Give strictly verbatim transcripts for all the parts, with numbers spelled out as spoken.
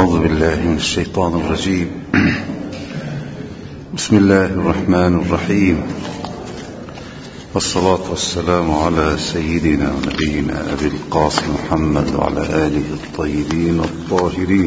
أعوذ بالله من الشيطان الرجيم. بسم الله الرحمن الرحيم، والصلاة والسلام على سيدنا ونبينا أبي القاسم محمد وعلى آله الطيبين الطاهرين.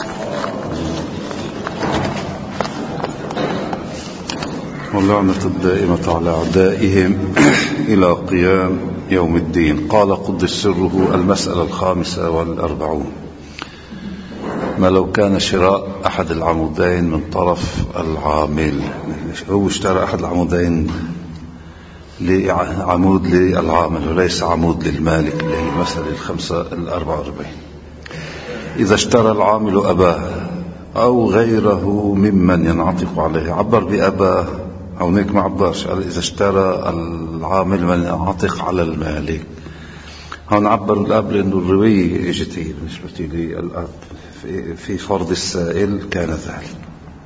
واللعنة الدائمة على أعدائهم إلى قيام يوم الدين. قال قدس سره: المسألة الخامسة والأربعون: ما لو كان شراء أحد العمودين من طرف العامل. هو اشترى أحد العمودين لعمود للعامل وليس عمود للمالك، اللي هي المسألة الخمسة الأربعة وأربعين. إذا اشترى العامل أباه أو غيره ممن ينعطف عليه، عبر بأباه أو نيك ما عبرش، إذا اشترى العامل من ينعطف على المالك. هون عبر الأب لأنه الروية اجت بالنسبة لي الأب في فرض السائل كان ذلك،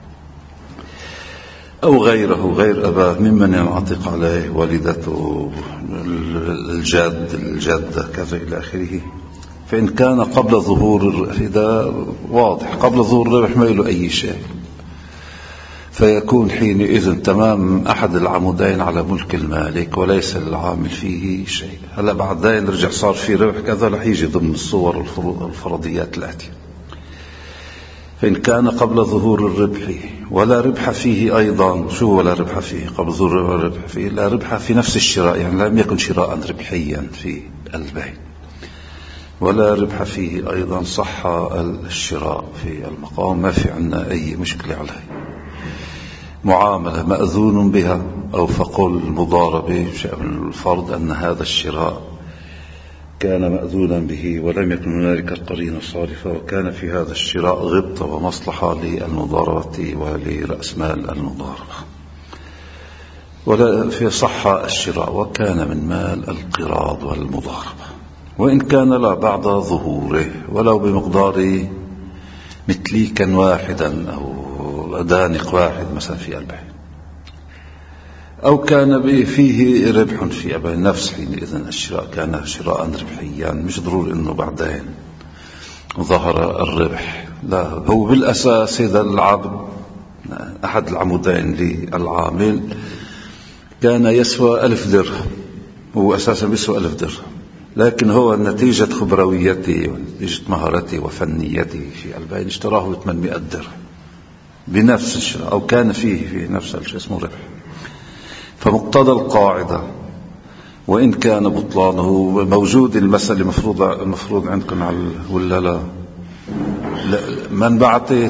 أو غيره غير أباه ممن ينعطف عليه، والدته، الجد، الجدة، كذا إلى آخره. فإن كان قبل ظهور، إذا واضح قبل ظهور الربح ما له أي شيء، فيكون حينئذ تمام أحد العمودين على ملك المالك وليس العامل فيه شيء. هلا بعدين رجع صار في ربح كذا، رح يجي ضمن الصور والفرضيات الآتية. فإن كان قبل ظهور الربح ولا ربح فيه أيضا. شو ولا ربح فيه؟ قبل ظهور الربح فيه لا ربح في نفس الشراء، يعني لم يكن شراء ربحيا في البيع، ولا ربح فيه أيضا، صح الشراء في المقام، ما في عنا أي مشكلة عليه. معاملة مأذون بها، أو فقل المضاربة شأن الفرض أن هذا الشراء كان مأذونا به ولم يكن هنالك القرينة صارفة، وكان في هذا الشراء غبطة ومصلحة للمضاربة ولرأس مال المضاربة، ولا في صح الشراء، وكان من مال القراض والمضاربة. وإن كان لا بعد ظهوره، ولو بمقدار متليكا واحدا أو دانق واحد مثلا في البيع، أو كان فيه ربح في أبي نفس، حينئذ الشراء كان شراء ربحيا، مش ضروري أنه بعدين ظهر الربح. لا، هو بالأساس هذا العبد أحد العمودين للعامل كان يسوى ألف درهم، هو أساسا يسوى ألف درهم، لكن هو نتيجة خبرويته ونتيجة مهارته وفنيته في البيع اشتراه ثمانمائة درهم بنفس الشراء، أو كان فيه في نفس الشيء اسمه ربح. فمقتضى القاعدة وإن كان بطلانه موجود، المسألة مفروض المفروض عندكم على ولا لا؟ لا، من بعته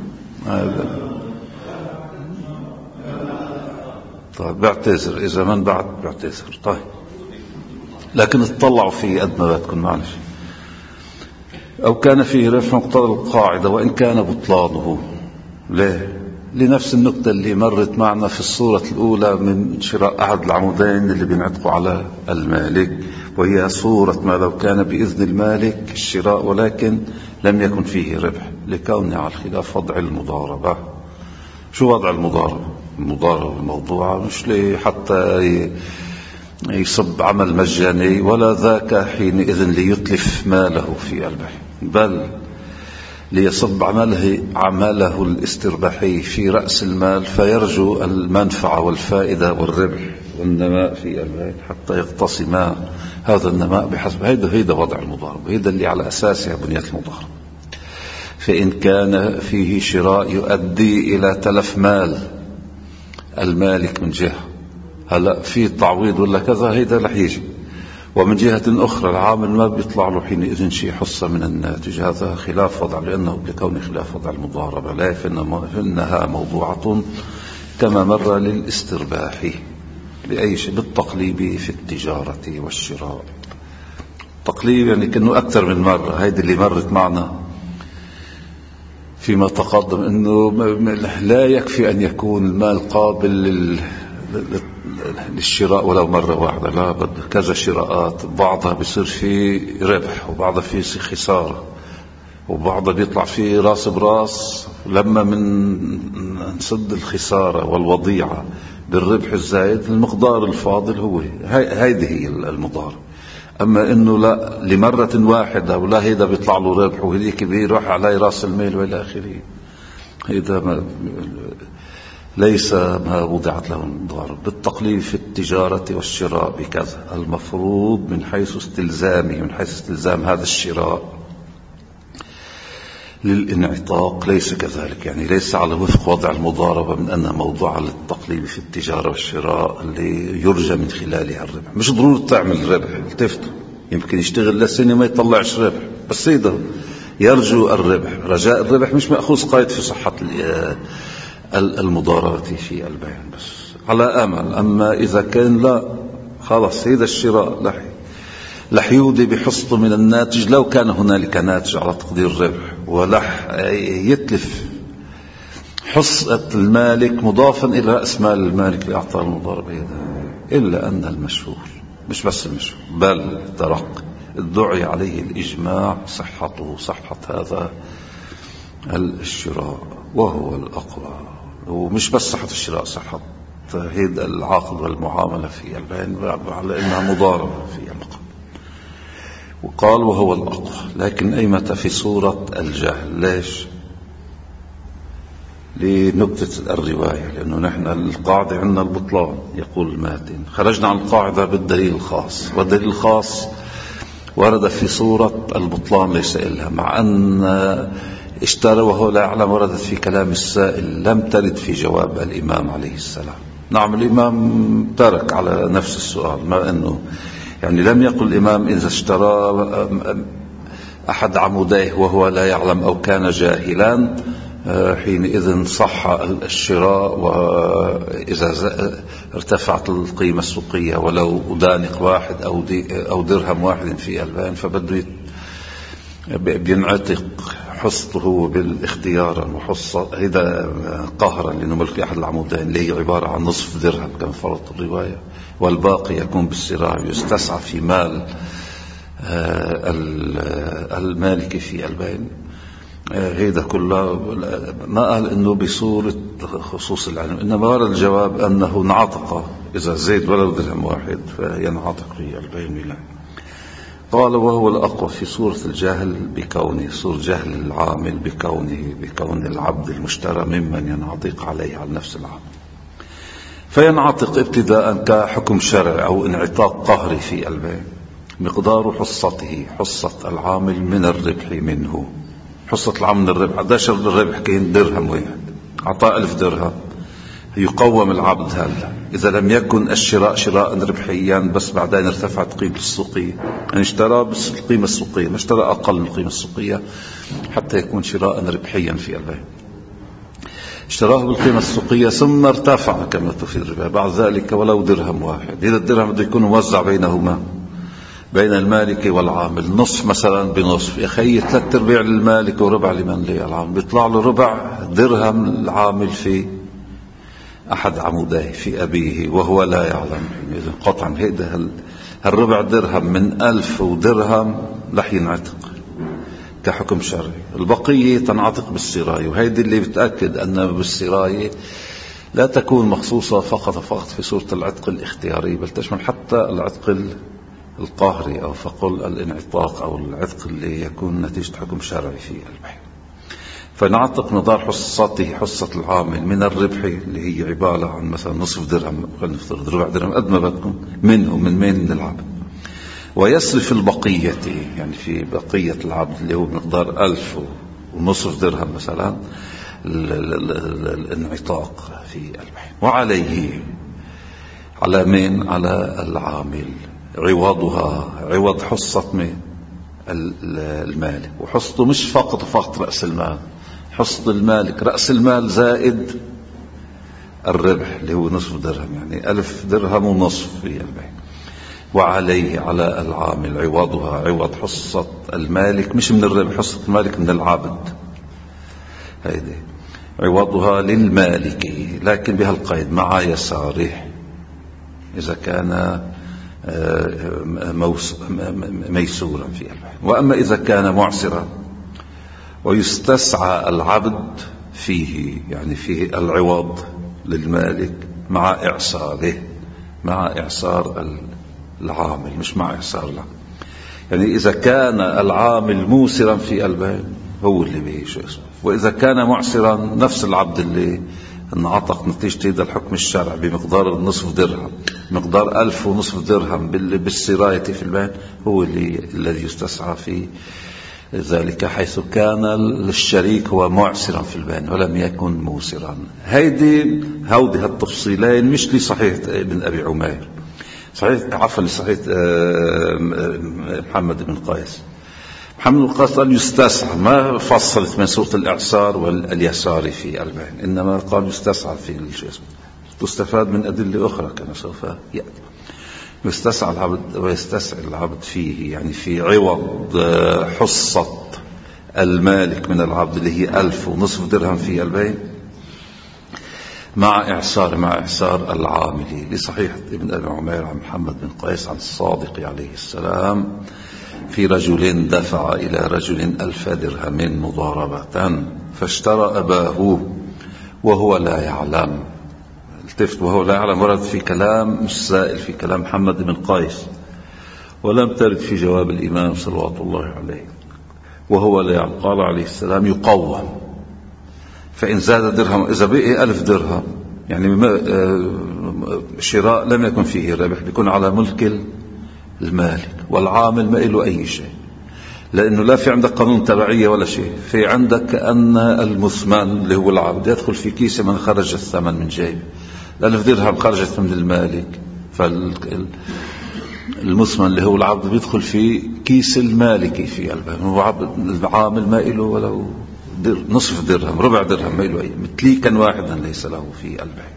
طيب بعتذر، إذا من بعت بعتذر. طيب لكن اطلعوا فيه قد ما بدكم، معلش. أو كان فيه ربح مقتضى القاعدة وإن كان بطلانه. ليه؟ لنفس النقطة اللي مرت معنا في الصورة الأولى من شراء أحد العمودين اللي بينعتقوا على المالك، وهي صورة ما لو كان بإذن المالك الشراء ولكن لم يكن فيه ربح، لكونه على خلاف وضع المضاربة. شو وضع المضاربة؟ المضاربة الموضوعة مش لي حتى يصب عمل مجاني، ولا ذاك حينئذ ليتلف ماله في البيع، بل ليصب عمله عمله الاسترباحي في رأس المال، فيرجو المنفعة والفائدة والربح والنماء في البيع حتى يقتسم هذا النماء بحسب. هيدا هيدا وضع المضاربة، هيدا اللي على أساسها بنية المضاربة. فإن كان فيه شراء يؤدي إلى تلف مال المالك من جهة، هلا في تعويض ولا كذا، هيدا رح يجي. ومن جهة أخرى العامل ما بيطلع له حينئذ شيء حصة من الناتج، هذا خلاف وضع، لأنه لكون خلاف وضع المضاربة. لا، فإنها موضوعة كما مر للاسترباح لأي شيء، بالتقليب في التجارة والشراء. تقليب يعني كأنه أكثر من مرة، هيدي اللي مرت معنا فيما تقدم، أنه لا يكفي أن يكون المال قابل لل للشراء ولو مرة واحدة، لا بد كذا شراءات، بعضها بيصير فيه ربح وبعضها فيه خسارة، وبعضها بيطلع فيه راس براس. لما من نسد الخسارة والوضيعة بالربح الزائد، المقدار الفاضل هو هيدي هي المضاربة. أما إنه لا لمرة واحدة ولا هيدا بيطلع له ربح وهذيك بيروح على رأس المال وإلى آخره، هيدا ما ليس ما وضعت له المضاربة. بالتقليد في التجارة والشراء بكذا، المفروض من حيث استلزامه، من حيث استلزام هذا الشراء للانعتاق ليس كذلك، يعني ليس على وفق وضع المضاربة من أنها موضوعة للتقليد في التجارة والشراء اللي يرجى من خلالها الربح. مش ضروري تعمل ربح، التفتوا يمكن يشتغل لسنة ما يطلعش ربح، بس هيدا يرجو الربح، رجاء الربح مش مأخوذ قيد في صحة المضاربة في البيع، بس على أمل. أما إذا كان لا، خلاص هيدا الشراء لح لح يودي بحصته من الناتج لو كان هنالك ناتج على تقدير الربح، ولح يتلف حصة المالك مضافا إلى رأس مال المالك لإعطاء المضاربة. إلا أن المشهور، مش بس المشهور بل درق الدعي عليه الإجماع صحته، صحة هذا الشراء، وهو الأقوى. ومش بس صحة الشراء، صحة هيد العقد والمعاملة في البيع على أنها مضاربة في المقام. وقال وهو الأقوى، لكن أيمتى في صورة الجهل. ليش؟ لنكتة الرواية، لأنه نحن القاعدة عندنا البطلان يقول الماتن، خرجنا عن القاعدة بالدليل الخاص، والدليل الخاص ورد في صورة البطلان ليس إلها، مع أن اشترى وهو لا يعلم وردت في كلام السائل، لم ترد في جواب الإمام عليه السلام. نعم الإمام ترك على نفس السؤال، ما أنه يعني لم يقل الإمام إذا اشترى أحد عموديه وهو لا يعلم أو كان جاهلا حينئذ صح الشراء، وإذا ارتفعت القيمة السوقية ولو دانق واحد أو, أو درهم واحد في البان فبده بينعتق حصته بالاختيار وحصة هذا قهرا، لأنه ملك أحد العمودين اللي هي عبارة عن نصف درهم كما فرضت الرواية، والباقي يكون بالسراع يستسعى في مال المالك في البين. هذا كله ما قال انه بصورة خصوص العلم، انما ورد الجواب انه انعتق اذا زيد ولو درهم واحد فينعتق في البين له. قال وهو الأقوى في صورة الجهل بكونه، صورة جهل العامل بكونه بكون العبد المشترى ممن ينعتق عليه على نفس العامل، فينعتق ابتداء كحكم شرعي أو انعتاق قهري في البيع مقدار حصته، حصة العامل من الربح منه. حصة العامل من الربح قديش الربح؟ كين درهم واحد، أعطاه ألف درهم، يقوم العبد هذا إذا لم يكن الشراء شراء ربحيا بس بعدين ارتفعت قيمة السوقية، يعني اشترى بس القيمة السوقية، ما اشترى أقل من القيمة السوقية حتى يكون شراء ربحيا في البيع. اشتراه بالقيمة السوقية ثم ارتفع كما تفيد الربا بعد ذلك ولو درهم واحد، إذا الدرهم بده يكون موزع بينهما بين المالك والعامل، نصف مثلا بنصف، يا أخي ثلاث ارباع للمالك وربع لمن للعامل، بيطلع له ربع درهم العامل في أحد عموديه في أبيه وهو لا يعلم. إذا قطعا هذا الربع درهم من ألف ودرهم رح ينعتق كحكم شرعي، البقية تنعتق بالسراية. وهيدي اللي بتأكد أن بالسراية لا تكون مخصوصة فقط فقط في صورة العتق الاختياري، بل تشمل حتى العتق القهري أو فقل الانعتاق أو العتق اللي يكون نتيجة حكم شرعي في البيع. فنعتق مقدار حصته، حصة العامل من الربح اللي هي عبارة عن مثلا نصف درهم، خلينا نفترض ربع درهم قد ما بدكم منه من مين من العبد، ويصرف البقية يعني في بقية العبد اللي هو مقدار ألف ونصف درهم مثلا الانعتاق في البيع. وعليه على مين؟ على العامل عوضها، عوض حصة مين؟ المالك، وحصته مش فقط فقط رأس المال، حصة المالك رأس المال زائد الربح اللي هو نصف درهم، يعني ألف درهم ونصف في البيع. وعليه على العامل عوضها، عوض حصة المالك مش من الربح، حصة المالك من العبد، هيدي عوضها للمالك لكن بها القيد مع يساره إذا كان ميسورا في البيع. وأما إذا كان معسرا ويستسعى العبد فيه، يعني فيه العوض للمالك مع إعساره، مع إعسار العامل مش مع إعسار العامل، يعني إذا كان العامل موسرا في البين هو اللي به شو اسمه، وإذا كان معسرا نفس العبد اللي انعتق نتيجة هذا الحكم الشرعي بمقدار نصف درهم، مقدار ألف ونصف درهم بالسراية في البين، هو اللي الذي يستسعى في ذلك، حيث كان الشريك هو معسرا في البين ولم يكن موسرا. هيدي هودي هالتفصيلين مش لي صحيح ابن أبي عمير، صحيح عفوا لصحيح محمد بن قيس. محمد بن قيس قال يستسعى، ما فصلت من سورة الإعصار واليسار في البين، إنما قال يستسعى في الشيء، تستفاد من أدلة أخرى كما سوف يأتي. يستسعى العبد ويستسعى العبد فيه، يعني في عوض حصة المالك من العبد اللي هي ألف ونصف درهم في البين، مع إعسار مع إعسار العامل. لصحيح ابن أبي عمير عن محمد بن قيس عن الصادق عليه السلام في رجل دفع إلى رجل ألف درهم مضاربة فاشترى أباه وهو لا يعلم. التفت، وهو لا يعلم ورد في كلام مش سائل، في كلام محمد بن قيس، ولم ترد في جواب الإمام صلوات الله عليه. وهو لا يعلم قال عليه السلام يقوم، فإن زاد درهم، إذا بقي ألف درهم يعني شراء لم يكن فيه ربح، بيكون على ملك المالك، والعامل ما له أي شيء، لأنه لا في عندك قانون تبعية ولا شيء. في عندك أن المثمن اللي هو العبد يدخل في كيس من خرج الثمن من جيبه، الألف درهم خرجت من المالك، فالمثمن اللي هو العبد بيدخل في كيس المالكي في العامل ما له ولو در نصف درهم ربع درهم ما له أي، متليكا واحدا ليس له في البيع.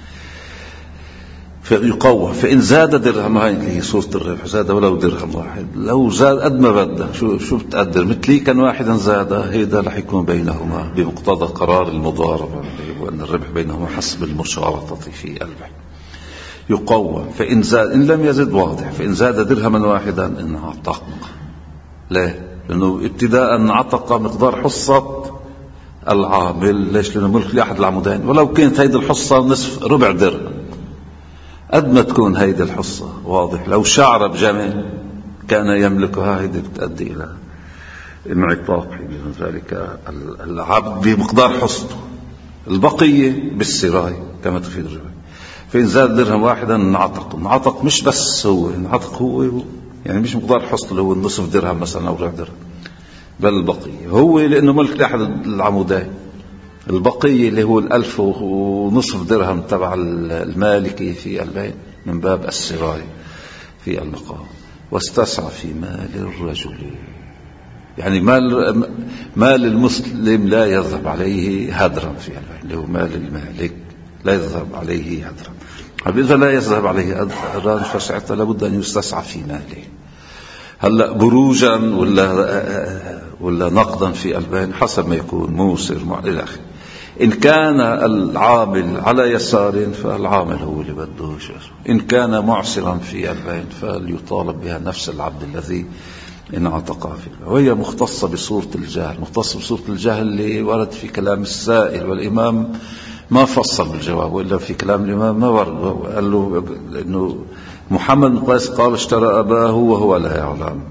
فيقوى، فإن زاد درهم، هاي اللي هي صورة الربح، زاد ولو درهم واحد، لو زاد قد ما بده، شو شو بتقدر، متليكا واحدا زاد، هيدا رح يكون بينهما بمقتضى قرار المضاربة، وأن الربح بينهما حسب المشارطة في البيع. يقوى، فإن زاد، إن لم يزد واضح، فإن زاد درهما واحدا انعتق. ليه؟ لأنه ابتداء انعتق مقدار حصة العامل. ليش؟ لأنه ملك لأحد العمودين، ولو كانت هيدي الحصة نصف ربع درهم قد ما تكون هيدي الحصة، واضح. لو شعر بجمل كان يملكها، هيدي بتؤدي إلى انعطاق من ذلك العبد بمقدار حصته، البقية بالسراي كما تفيد الرواية. فإن زاد درهم واحدا انعتق. انعتق مش بس هو، انعتق هو يعني مش مقدار حصته اللي هو النصف درهم مثلا أو ربع درهم، بل البقية هو، لأنه ملك لأحد العمودين، البقية اللي هو الألف ونصف درهم تبع المالكي في البيع من باب السراي في المقام. واستسعى في مال الرجل، يعني مال مال المسلم لا يذهب عليه هدرا في البيع، اللي هو مال المالك لا يذهب عليه هدرا. إذا لا يذهب عليه هدرا فساعتها لابد أن يستسعى في ماله. هلا بروجا ولا ولا نقدا في البيع حسب ما يكون، موسر إلى آخره. إن كان العامل على يسار فالعامل هو اللي بده شيء، إن كان معسرا في البيع فليطالب بها نفس العبد الذي انعتق فيه. وهي مختصة بصورة الجهل، مختصة بصورة الجهل اللي ورد في كلام السائل، والإمام ما فصل بالجواب، وإلا في كلام الإمام ما ورد. قال له إنه محمد بن قيس قال اشترى أباه وهو لا يعلم.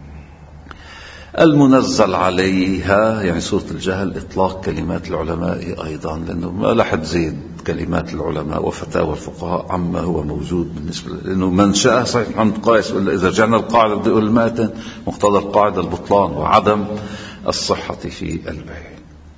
المنزل عليها يعني سورة الجهل إطلاق كلمات العلماء أيضا، لأنه ما لح تزيد كلمات العلماء وفتاوى الفقهاء عما هو موجود بالنسبة، لأنه من شاء صحيح محمد قيس، وإلا إذا رجعنا القاعدة بدي أقول الماتن مقتضى القاعدة البطلان وعدم الصحة في البيع.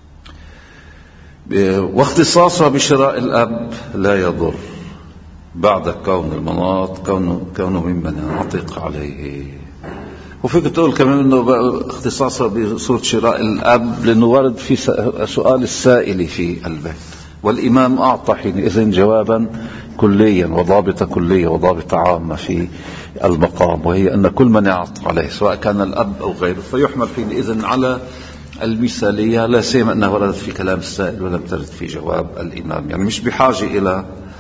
واختصاصها بشراء الأب لا يضر بعد كون المناط كونه, كونه ممن ينعتق عليه. وفيك تقول كمان انه اختصاصها بصورة شراء الاب لانه ورد في سؤال السائل في البيت، والامام اعطى حينئذ جوابا كليا وضابطة كلية وضابطة عامة في المقام، وهي ان كل من يعتق عليه سواء كان الاب او غيره فيحمل حينئذ على المثالية، لا سيما انها وردت في كلام السائل ولم ترد في جواب الامام. يعني مش بحاجة الى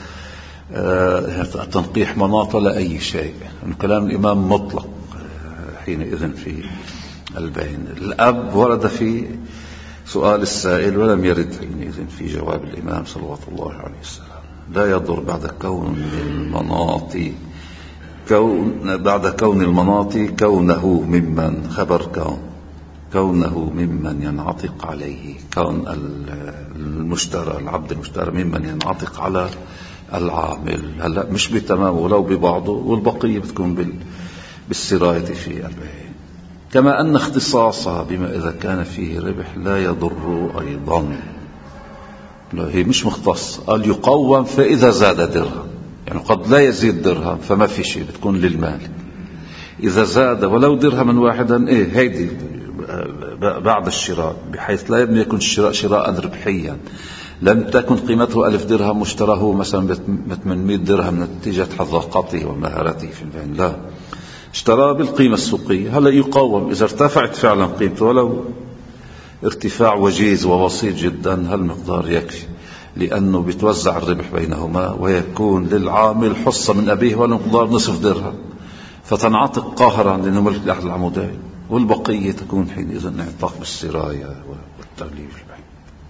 تنقيح مناط ولا اي شيء، كلام الامام مطلق حينئذ في البين. الأب ورد في سؤال السائل ولم يرد حينئذ في جواب الإمام صلوات الله عليه وسلم. لا يضر بعد كون المناط كون بعد كون المناطي كونه ممن خبر كون كونه ممن ينعطق عليه، كون المشترى العبد المشترى ممن ينعطق على العامل. هلا مش بتمامه ولو ببعضه، والبقية بتكون بالسراية في البيع. كما أن اختصاصها بما إذا كان فيه ربح لا يضر أيضا. هي مش مختص، قال يقوم فإذا زاد درهم، يعني قد لا يزيد درهم فما في شيء، بتكون للمالك. إذا زاد ولو درهما واحدا إيه هيدي بعد الشراء، بحيث لا يكون الشراء شراء ربحيا. لم تكن قيمته ألف درهم واشتراه مثلا بثمانمائة درهم نتيجة حذاقته ومهارته في البيع، لا، اشتراه بالقيمة السوقية. هلا يقوم إذا ارتفعت فعلا قيمته ولو ارتفاع وجيز وبسيط جدا، هالمقدار يكفي، لأنه بيتوزع الربح بينهما، ويكون للعامل حصة من أبيه والمقدار نصف درهم، فتنعطق قاهرا لأنه ملك لأحد العمودين، والبقية تكون حينئذ انعطاق بالسراية والتغليف في البيع.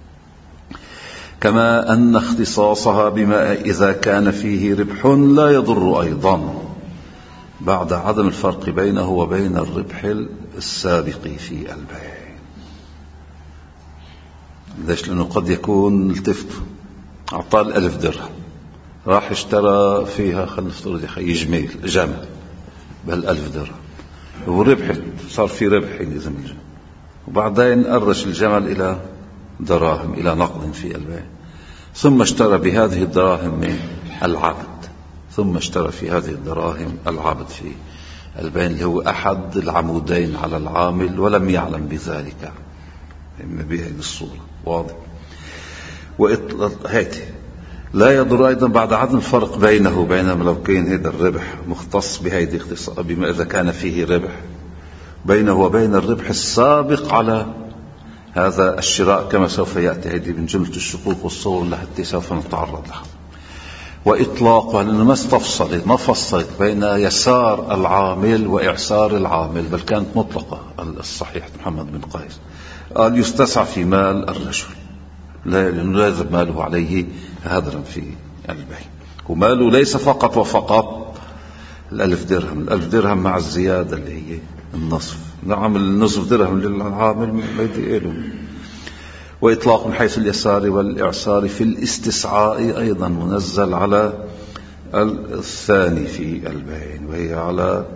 كما أن اختصاصها بما إذا كان فيه ربح لا يضر أيضا، بعد عدم الفرق بينه وبين الربح السابق في البيع. ليش؟ لأنه قد يكون التفت أعطاه الألف درهم، راح اشترى فيها خلينا نفترض يا أخي جميل جمل بهالألف درهم، وربحت، صار في ربح حينئذ، وبعدين أرش الجمل إلى دراهم، إلى نقد في البيع، ثم اشترى بهذه الدراهم من العبد، ثم اشترى في هذه الدراهم العبد في البيع اللي هو أحد العمودين على العامل ولم يعلم بذلك بهذه الصورة. واضح؟ وهيك لا يضر أيضا بعد عدم الفرق بينه وبين لو كان هذا الربح مختص بهذه اختصاص بما إذا كان فيه ربح بينه وبين الربح السابق على هذا الشراء، كما سوف يأتي هذه من جملة الشقوق والصور التي سوف نتعرض لها. وإطلاقها لأنه ما استفصلت ما فصلت بين يسار العامل وإعسار العامل، بل كانت مطلقة. الصحيح محمد بن قيس قال يستسعى في مال الرجل، لا لازم ماله عليه هدرا في البيع، وماله ليس فقط وفقط الألف درهم، الألف درهم مع الزيادة اللي هي النصف، نعم النصف درهم للعامل ما يديله. وإطلاق من حيث اليسار والإعسار في الاستسعاء أيضا منزل على الثاني في البيع، وهي على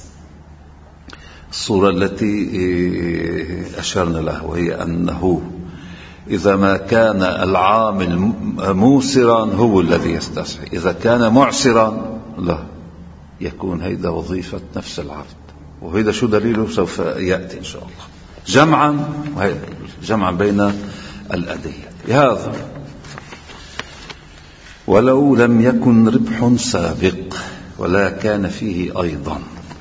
الصورة التي أشرنا لها، وهي أنه إذا ما كان العامل موسرا هو الذي يستسعي، إذا كان معسرا لا، يكون هيدا وظيفة نفس العبد. وهذا شو دليله سوف يأتي إن شاء الله جمعا، جمعا بين الأدلة. هذا ولو لم يكن ربح سابق ولا كان فيه أيضا،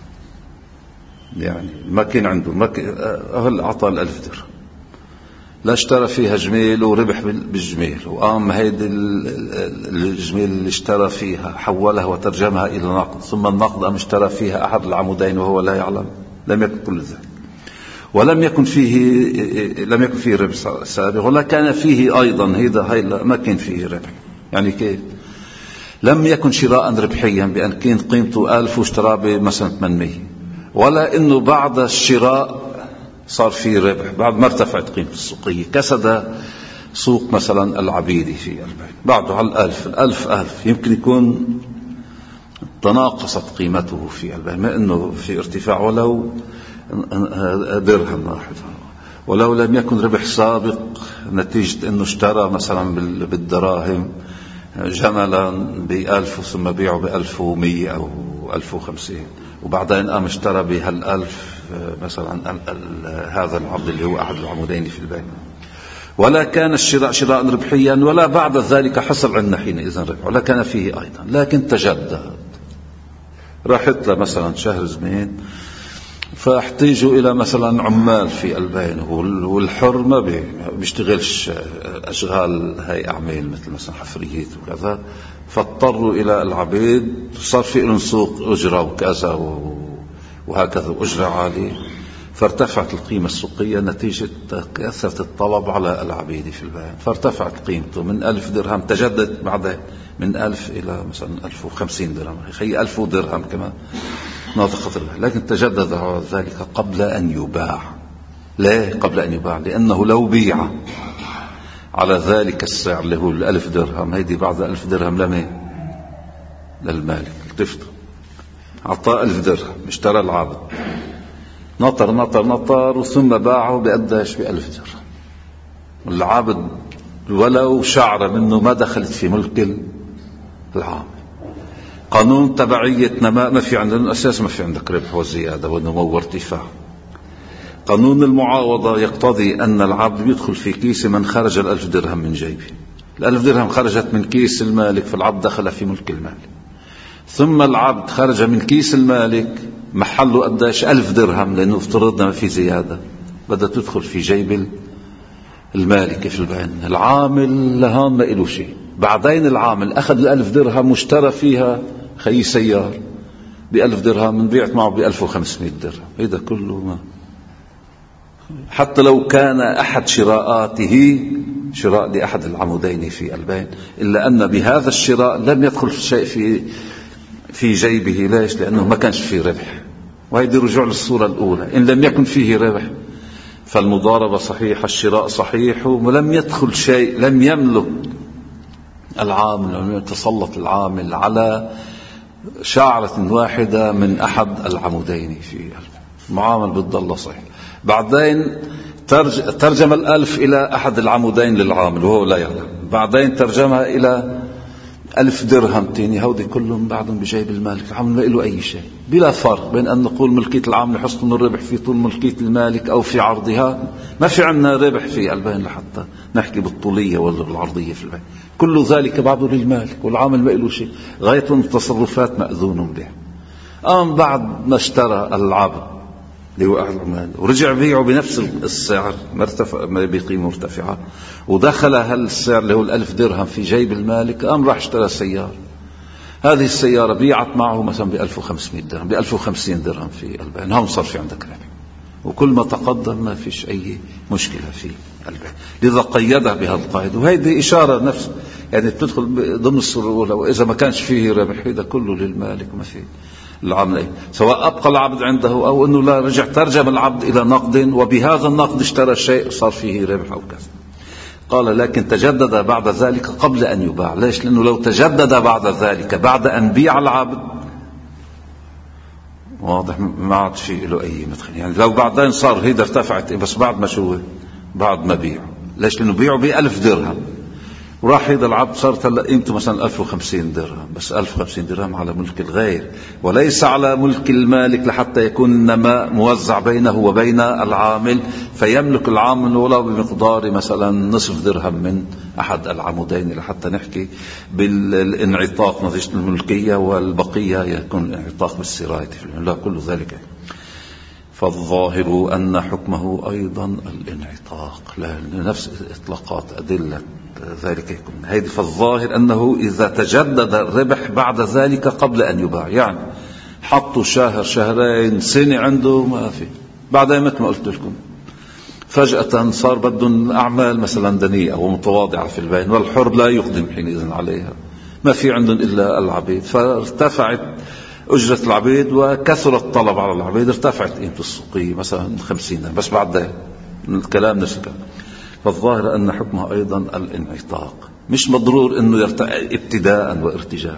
يعني ما كان عنده ما كان أهل أعطى الألف درهم، لا اشترى فيها جميل وربح بالجميل، وقام هيدي الجميل اللي اشترى فيها حولها وترجمها إلى نقد، ثم النقد قام اشترى فيها أحد العمودين وهو لا يعلم، لم يكن كل ذلك، ولم يكن فيه لم يكن فيه ربح سابق ولا كان فيه أيضا، هذا ما كان فيه ربح. يعني كيف؟ لم يكن شراء ربحيا بأن كانت قيمته ألف واشترى بمثلا ثمانمائة، ولا إنه بعد الشراء صار فيه ربح بعد ما ارتفعت قيمة السوقية، كسد سوق مثلا العبيدي في البيع بعده على الألف، الألف ألف يمكن يكون تناقصت قيمته في البيع، ما إنه في ارتفاع ولو درهم واحد، ولو لم يكن ربح سابق نتيجة إنه اشترى مثلا بالدراهم جملا بألف ثم بيعه بألف ومية أو ألف وخمسين، وبعدين قام اشترى بهالألف مثلا هذا العبد اللي هو أحد العمودين في البيع، ولا كان الشراء شراء ربحيا ولا بعد ذلك حصل عندنا حينئذ ربح، ولا كان فيه أيضا، لكن تجدد، راحت له مثلا شهر زمين فاحتاجوا إلى مثلا عمال في البيع، والحر ما بيشتغلش أشغال هاي أعمال مثل مثلا حفريات وكذا، فاضطروا إلى العبيد، صار في لهم سوق أجرة وكذا وهكذا أجرة عالية، فارتفعت القيمة السوقية نتيجة كثرة الطلب على العبيد في البيع، فارتفعت قيمته من ألف درهم، تجدد بعد من ألف إلى مثلا ألف وخمسين درهم، هي ألف درهم كمان ناطق خطر. لكن تجدد ذلك قبل أن يباع. ليه قبل أن يباع؟ لأنه لو بيع على ذلك السعر اللي هو الألف درهم، هيدي بعد ألف درهم لمين؟ للمالك. تفتح أعطاه ألف درهم، اشترى العبد، نطر نطر نطر ثم باعه بقداش؟ بألف درهم. العبد ولو شعر منه ما دخلت في ملك العام. قانون تبعية نماء ما في عندنا أساس، ما في عندك ربح وزيادة ونمو وارتفاع. قانون المعاوضة يقتضي أن العبد يدخل في كيس من خرج الألف درهم من جيبه. الألف درهم خرجت من كيس المالك، فالعبد دخل في ملك المالك. ثم العبد خرج من كيس المالك محله قداش؟ ألف درهم، لأنه افترضنا ما في زيادة، بدأ تدخل في جيب المالك في البيع. العامل لهان ما إله شيء. بعدين العامل أخذ الألف درهم واشترى فيها خي سيار بألف درهم، بيعت معه بألف وخمسمائة درهم. هذا كله ما، حتى لو كان أحد شراءاته شراء لأحد العمودين في البيع، إلا أن بهذا الشراء لم يدخل شيء في في جيبه. ليش؟ لأنه ما كانش فيه ربح. وهذه رجوع للصورة الأولى، إن لم يكن فيه ربح فالمضاربة صحيحة، الشراء صحيح، ولم يدخل شيء، لم يملك العامل، لم يتسلط العامل على شعرة واحدة من أحد العمودين في المعامل، بالضالة صحيح. بعدين ترجم الألف إلى أحد العمودين للعامل وهو لا يعلم، بعدين ترجمها إلى ألف درهم تاني، هودي كلهم بعضهم بجيب المالك. العامل ما له أي شيء، بلا فرق بين أن نقول ملكية العامل حسن الربح في طول ملكية المالك أو في عرضها. ما في عندنا ربح في البين لحتى نحكي بالطولية ولا بالعرضية في البين، كل ذلك بعضه للمالك والعامل ما له شيء، غاية التصرفات مأذون به. أم بعد ما اشترى العبد لوقع العمال ورجع بيعه بنفس السعر مرتفع بقيمة مرتفعة، ودخل هالسعر اللي هو الألف درهم في جيب المالك، قام راح اشترى سيارة. هذه السيارة بيعت معه مثلا بألف وخمسمائة درهم، بألف وخمسين درهم في البيع، هم صار في عندك ربح، وكل ما تقدم ما فيش أي مشكلة في البيع. لذا قيدها بهذا القاعدة، وهذه إشارة نفس يعني بتدخل ضمن الصورة الأولى. وإذا ما كانش فيه ربح هذا كله للمالك، ما فيه العمل، سواء أبقى العبد عنده أو أنه لا رجع ترجم العبد إلى نقد، وبهذا النقد اشترى شيء صار فيه ربح أو كذا. قال لكن تجدد بعد ذلك قبل أن يباع. ليش؟ لأنه لو تجدد بعد ذلك بعد أن بيع العبد، واضح ما عاد فيه له أي مدخل. يعني لو بعدين صار هيدا ارتفعت بس بعد ما شو بعد ما بيعه. ليش؟ لأنه بيعه بألف درهم وراح هذا العبد صارت هلا قيمته مثلا ألف وخمسين درهم، بس ألف وخمسين درهم على ملك الغير وليس على ملك المالك، لحتى يكون النماء موزع بينه وبين العامل، فيملك العامل ولو بمقدار مثلا نصف درهم من أحد العمودين، لحتى نحكي بالانعطاف نتيجة الملكية، والبقية يكون الانعطاف بالسراية. لا كل ذلك. فالظاهر أن حكمه أيضا الانعطاق، لنفس إطلاقات أدلة ذلك يكون هيدي. فالظاهر أنه إذا تجدد الربح بعد ذلك قبل أن يباع، يعني حطوا شهر شهرين سنة عنده ما في، بعدين مثل ما قلت لكم فجأة صار بدهم أعمال مثلا دنيئة ومتواضعة في البين، والحر لا يقدم حينئذ عليها، ما في عندهم إلا العبيد، فارتفعت أجرة العبيد وكثر الطلب على العبيد، ارتفعت قيمة السوقية مثلا خمسين، بس بعد الكلام نفس الكلام. فالظاهر أن حكمه أيضا الانعطاق، مش مضرور أنه يرتفع ابتداء وارتجاع.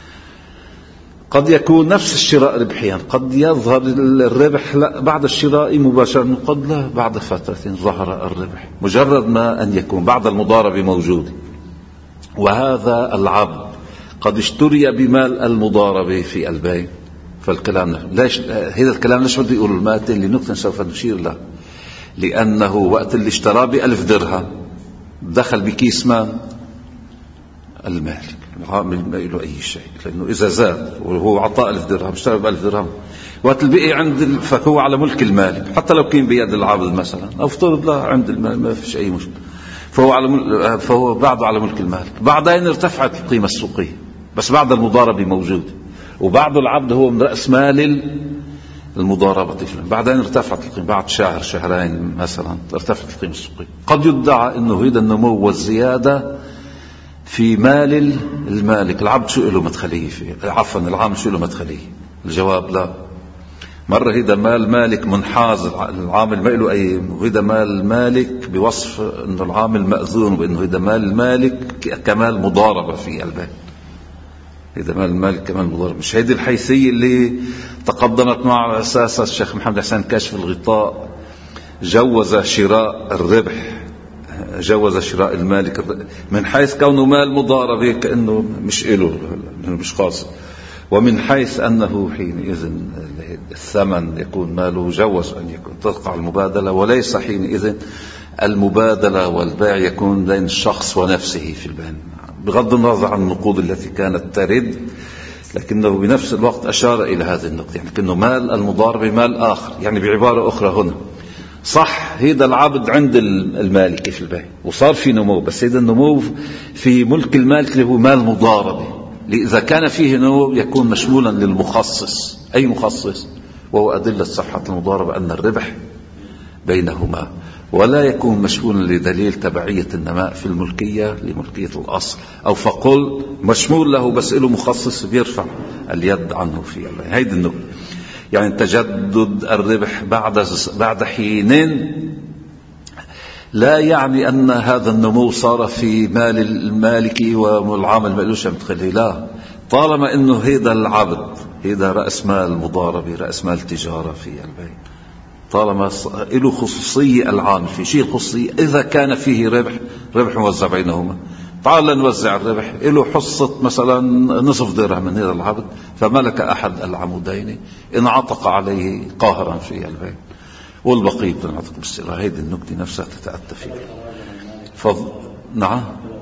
قد يكون نفس الشراء ربحيا، قد يظهر الربح لا بعد الشراء مباشرة، قد لا بعد فترة ظهر الربح، مجرد ما أن يكون بعد المضاربة موجود. وهذا العبد قد اشتري بمال المضاربة في البيع، فالكلام ليش هذا الكلام ليش بده يقول الماتن؟ لنقطة سوف نشير له. لأنه وقت اللي اشترى بألف درهم دخل بكيس ما المالك، العامل ما له أي شيء، لأنه إذا زاد وهو عطاء ألف درهم اشترى بألف درهم، وقت البقي عند فهو على ملك المالك، حتى لو كان بيد العبد مثلا أو افترض لا عند المالك ما فيش أي مشكلة، فهو على مل... فهو بعده على ملك المالك. بعدين ارتفعت القيمة السوقية بس بعد المضاربة موجود، وبعد العبد هو من رأس مال المضاربة، بعدين ارتفعت القيمة بعد شهر شهرين مثلا ارتفعت القيمة السوقية. قد يدعى انه هذا النمو والزيادة في مال المالك. العبد شو له مدخلية فيه؟ عفوا العامل شو له مدخلية؟ الجواب لا. مرة هيدا مال مالك منحاز، العامل ما له أي، وهيدا مال مالك بوصف أنه العامل مأذون بأنه هيدا مال المالك كمال مضاربة في البيت. هيدا مال المالك كمال مضاربة. مش هيدي الحيثية اللي تقدمت مع أساس الشيخ محمد حسين كاشف الغطاء، جوز شراء الربح، جوز شراء المالك من حيث كونه مال مضاربة كأنه مش إله، مش خاص، ومن حيث أنه حينئذ الثمن يكون ماله، جوز أن يكون تقع المبادلة، وليس حينئذ المبادلة والبيع يكون بين الشخص ونفسه في البيع، بغض النظر عن النقود التي كانت ترد، لكنه بنفس الوقت أشار إلى هذه النقطة، يعني كأنه مال المضاربة مال آخر. يعني بعبارة أخرى هنا صح هيدا العبد عند المالك في البيع وصار في نمو، بس هيدا النمو في ملك المالك اللي هو مال مضاربة، إذا كان فيه نمو يكون مشمولا للمخصص. أي مخصص؟ وهو أدلة صحة المضاربة أن الربح بينهما، ولا يكون مشمولا لدليل تبعية النماء في الملكية لملكية الأصل، أو فقل مشمول له بس له مخصص بيرفع اليد عنه في الله. هيدي النقطة. يعني تجدد الربح بعد بعد حين لا يعني أن هذا النمو صار في مال المالك والعامل ما لهش مدخل، لا، طالما أنه هيدا العبد هيدا رأس مال مضاربة، رأس مال تجارة في البيع، طالما له خصوصية العامل في شيء خصوصية، إذا كان فيه ربح، ربح موزع بينهما، تعال نوزع الربح، له حصة مثلا نصف درهم من هذا العبد، فملك أحد العمودين إن عتق عليه قاهرا في البيع، والبقية بتنعتق بالسراء. هذه النقطة نفسها تتأتى فيها. فض... نعم،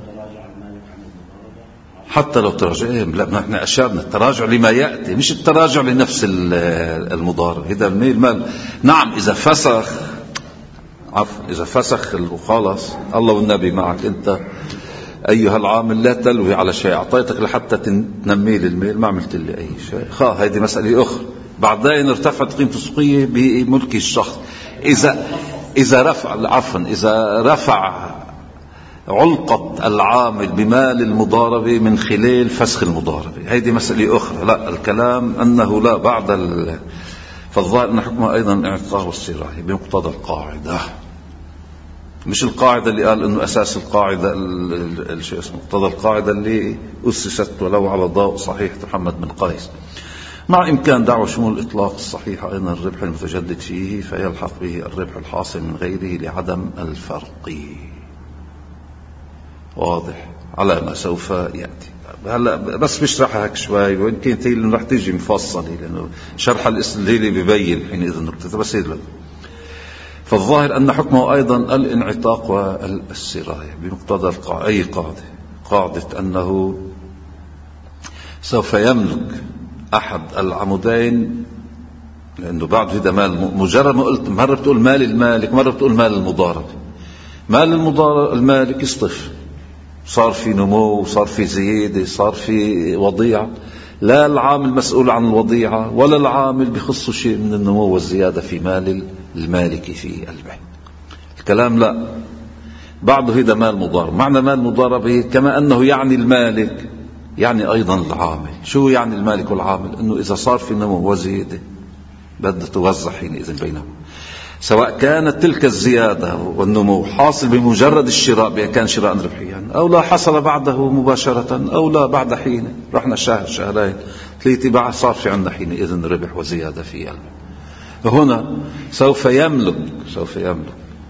حتى لو تراجع، لا، نحن أشارنا التراجع لما يأتي، مش التراجع لنفس المضارب. هذا المال، نعم، إذا فسخ، عفوا، إذا فسخ وخلص الله والنبي معك، أنت أيها العامل لا تلوي على شيء، أعطيتك لحتى تنمي لي الميل، ما عملت لي أي شيء، خا هذه مسألة أخرى. بعدين ارتفعت قيمة السوقية بملك الشخص. إذا إذا رفع، عفوا، إذا رفع علقة العامل بمال المضاربة من خلال فسخ المضاربة، هذه مسألة أخرى. لا، الكلام أنه لا بعد ال... فالظاهر أن حكمه أيضا الاعتقاد والصراحة بمقتضى القاعدة، مش القاعدة اللي قال أنه أساس القاعدة الشيء اسمه مقتضى القاعدة اللي أسست ولو على ضوء صحيح محمد بن قيس، مع إمكان دعوة شمول الإطلاق الصحيح أيضا الربح المتجدد فيه، فيلحق به الربح الحاصل من غيره لعدم الفرق. واضح على ما سوف يأتي. هلا بس بشرحها هيك شوي، وإن كانت هي رح تيجي مفصلة، لأنه شرح الاستدلالي ببين حينئذ النقطة، بس هي. فالظاهر أن حكمه أيضا الانعتاق والسراية بمقتضى القاعدة. أي قاعدة؟ قاعدة أنه سوف يملك أحد العمودين، لأنه بعد هذا مال، مجرد ما قلت مرة بتقول مال المالك، مرة بتقول مال المضارب. مال المضارب المالك يصطف، صار في نمو، صار في زيادة، صار في وضيعة، لا العامل مسؤول عن الوضيعة ولا العامل بخصه شيء من النمو والزيادة في مال المالك في البيع. الكلام لا، بعده هذا مال مضارب. معنى مال مضاربة كما أنه يعني المالك يعني أيضا العامل. شو يعني المالك والعامل؟ أنه إذا صار في نمو وزيادة بدها توزع حينئذ بينهم، سواء كانت تلك الزيادة والنمو حاصل بمجرد الشراء بأن كان شراء ربحيا، أو لا حصل بعده مباشرة، أو لا بعد حين، رحنا شهر شهرين ثلاثة بعد صار في عندنا حينئذ ربح وزيادة في المال. هنا سوف يملك سوف يملك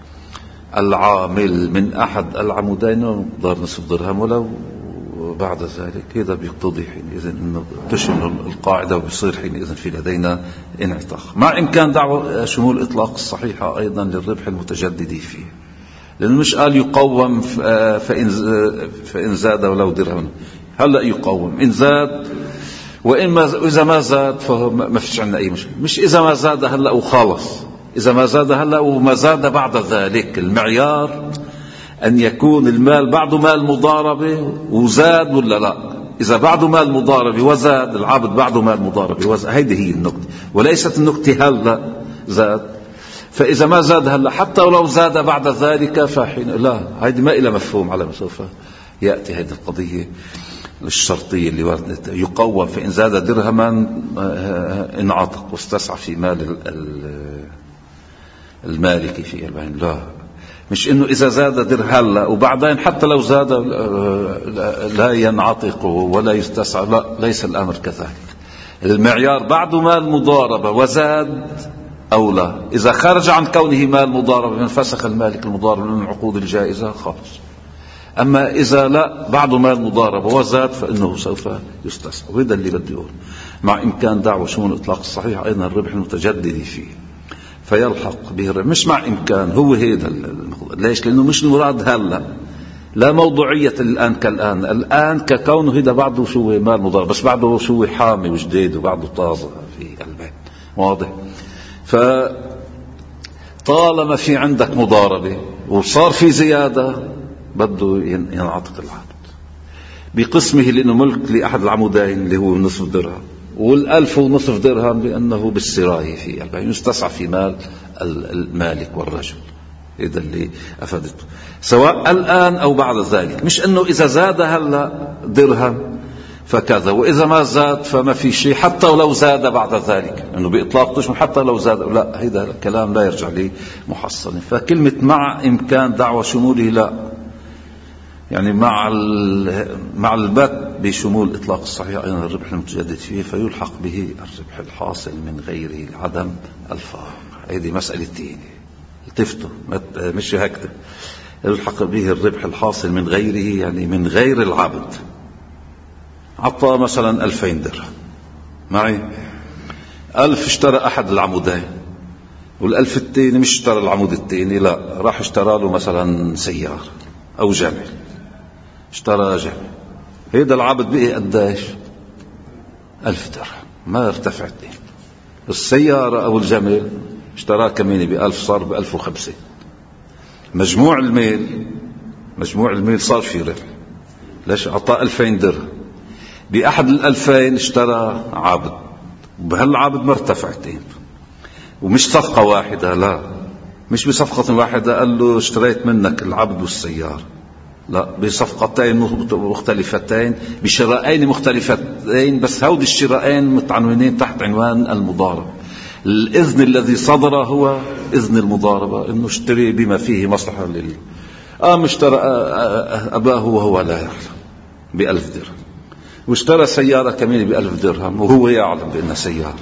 العامل من أحد العمودين دار نصف درهم، ولو بعد ذلك هذا بيقتضي حينئذ أنه تشمل القاعدة، وبيصير حينئذ في لدينا انعتاق، مع إمكان دعوة شمول إطلاق الصحيحة أيضا للربح المتجدد فيه، لأنه مش قال يقوم فإن, فإن زاد ولو درهم. هلأ يقوم إن زاد، وإن ما إذا ما زاد فهو ما فيش عندنا أي مشكلة. مش إذا ما زاد هلأ وخالص، إذا ما زاد هلأ وما زاد بعد ذلك. المعيار أن يكون المال بعده مال مضاربة وزاد ولا لا. إذا بعده مال مضاربة وزاد، العبد بعده مال مضاربة وزاد، هيدي هي النقطة، وليست النقطة هلا زاد. فإذا ما زاد هلا، حتى ولو زاد بعد ذلك فحين لا، هيدي ما إلى مفهوم على ما سوف يأتي هذه القضية الشرطية اللي وردت يقوم، فإن زاد درهما انعتق واستسعى في مال المالك في البين. لا، مش إنه إذا زاد درهم لا وبعدين حتى لو زاد لا ينعتق ولا يستسعى، لا، ليس الأمر كذلك. المعيار بعده مال مضاربة وزاد أو لا، إذا خرج عن كونه مال مضاربة من فسخ المالك المضاربة من العقود الجائزة خالص. أما إذا لا بعده مال مضاربة وزاد فإنه سوف يستسعى. وهذا اللي بدي أقول، مع إمكان دعوة شمول الإطلاق الصحيح أيضا الربح المتجدد فيه فيلحق به الربح. مش مع إمكان، هو هذا. ليش؟ لأنه مش المراد هلا، لا موضوعية الآن كالآن. الآن ككونه هذا بعده شو مال مضاربة، بس بعده شو حامي وجديد وبعده طازة في البيت. واضح؟ فطالما في عندك مضاربة وصار في زيادة بده ينعتق العبد بقسمه، لأنه ملك لأحد العمودين اللي هو نصف درهم، والألف ونصف درهم لأنه بالسراية في البيع يستسعى في مال المالك والرجل. إذا اللي أفادته سواء الآن أو بعد ذلك، مش أنه إذا زاد هلا درهم فكذا وإذا ما زاد فما في شيء، حتى ولو زاد بعد ذلك أنه بإطلاق تشمل حتى لو زاد. لا، هذا الكلام لا يرجع لي محصن. فكلمة مع إمكان دعوة شموله لا، يعني مع مع البت بشمول إطلاق الصحيح أيضا الربح المتجدد فيه فيلحق به الربح الحاصل من غيره لعدم الفارق. هذه مسألتين التفتوا، مش هكذا. يلحق به الربح الحاصل من غيره، يعني من غير العبد. عطى مثلا ألفين درهم معي، ألف اشترى أحد العمودين، والألف التاني مش اشترى العمود التاني، لا، راح اشترى له مثلا سيارة أو جمل، اشترى جمل. هيدا العبد بقي قداش؟ ألف درهم، ما ارتفعت دي. السيارة أو الجمل اشتراه كميني بألف، صار بألف وخمسين. مجموع الميل مجموع الميل صار في ربح. ليش؟ أعطاه ألفين درهم، بأحد الألفين اشترى عبد، بهالعبد ما ارتفعتين، ومش صفقة واحدة، لا، مش بصفقة واحدة قال له اشتريت منك العبد والسيارة، لا، بصفقتين مختلفتين بشرائين مختلفتين، بس هودي الشرائين متعنونين تحت عنوان المضاربة. الإذن الذي صدر هو إذن المضاربة، إنه اشتري بما فيه مصلحة لل آم اشترى أباه وهو لا يعلم بألف درهم، واشترى سيارة كمينة بألف درهم وهو يعلم بأنها سيارة.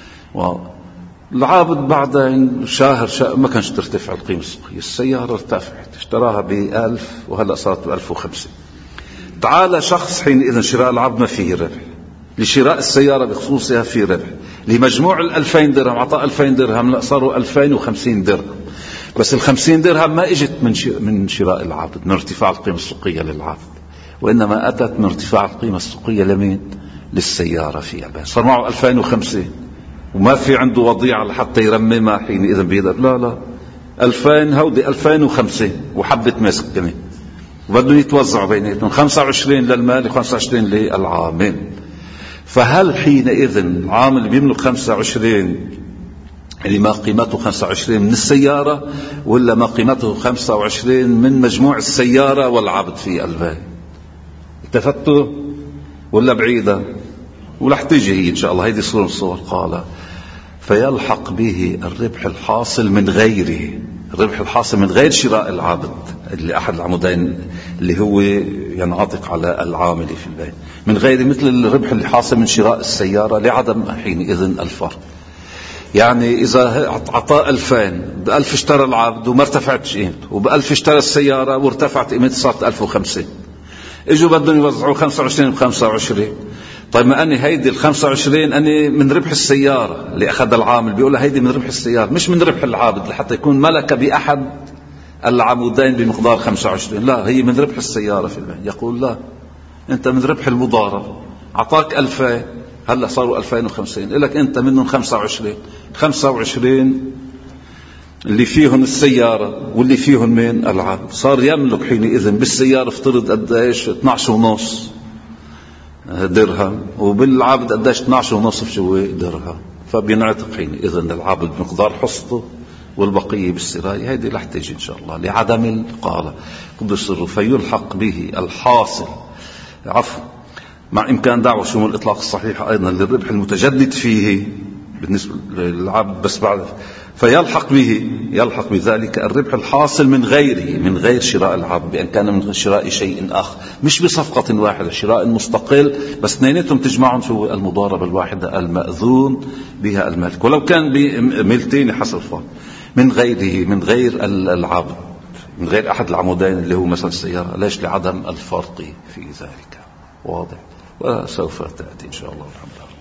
والعابد بعدين شاهر, شاهر ما كانش ترتفع القيمة السوقية، السيارة ارتفعت، اشتراها بألف وهلأ صارت بألف وخمسين. تعالى شخص حينئذ شراء العبد ما فيه ربح، لشراء السيارة بخصوصها فيه ربح، لمجموع الألفين درهم عطاء ألفين درهم، لا، صاروا ألفين وخمسين درهم. بس الخمسين درهم ما اجت من من شراء العبد، من ارتفاع القيمة السوقية للعبد، وإنما أتت من ارتفاع القيمة السوقية لمين؟ للسيارة في البيع. صار معه ألفين وخمسين وما في عنده وضيعة لحتى يرممها حينئذ بيقدر، لا لا، ألفين هودي ألفين وخمسين وحبة مسك كمان، وبدهم يتوزعوا بيناتهم، خمسة وعشرين للمال وخمسة وعشرين للعامل. فهل حينئذ العامل بيملك خمسة وعشرين اللي ما قيمته خمسة وعشرين من السيارة، ولا ما قيمته خمسة وعشرين من مجموع السيارة والعبد في البيع؟ التفتوا ولا بعيدة؟ ولح تيجي هي إن شاء الله، هيدي صورة الصور. قال فيلحق به الربح الحاصل من غيره، الربح الحاصل من غير شراء العبد اللي أحد العمودين اللي هو ينعطق على العامل في البيع، من غير مثل الربح اللي حاصل من شراء السيارة لعدم حينئذ الفرق. يعني إذا عطاء ألفين، بألف اشترى العبد وما ارتفعتش قيمته، وبألف اشترى السيارة وارتفعت قيمته صارت ألف وخمسين، اجوا بدهم يوزعوا خمسة وعشرين بخمسة وعشرين. طيب ما أني هيدي الخمسة وعشرين أني من ربح السيارة اللي أخذ العامل، بيقول هيدي من ربح السيارة مش من ربح العابد لحتى يكون ملك بأحد العمودين بمقدار خمسة وعشرين، لا، هي من ربح السيارة في البيع. يقول لا، أنت من ربح المضاربة، عطاك ألفين هلا صاروا ألفين وخمسين، لك أنت منهم خمسة وعشرين، خمسة وعشرين اللي فيهم السيارة واللي فيهم من العبد، صار يملك حينئذ بالسيارة افترض قديش اثناعش ونص درهم، وبالعبد قديش اثناعش ونصف شوي درهم، فبينعتق حينئذ العبد بمقدار حصته والبقية بالسراية، هذه رح تجي إن شاء الله لعدم قال قدس الروح. فيلحق به الحاصل عفوا مع إمكان دعوة شمول الإطلاق الصحيح أيضا للربح المتجدد فيه بالنسبة للعبد، بس بعد فيلحق به يلحق بذلك الربح الحاصل من غيره، من غير شراء العبد، بأن كان من شراء شيء آخر، مش بصفقة واحدة، شراء مستقل، بس اثنيناتهم تجمعهم شو المضاربة الواحدة المأذون بها الملك، ولو كان بملتين حسب الفرق، من غيره، من غير العبد، من غير أحد العمودين اللي هو مثلا السيارة. ليش؟ لعدم الفرق في ذلك. واضح؟ وسوف تأتي إن شاء الله. الحمد لله.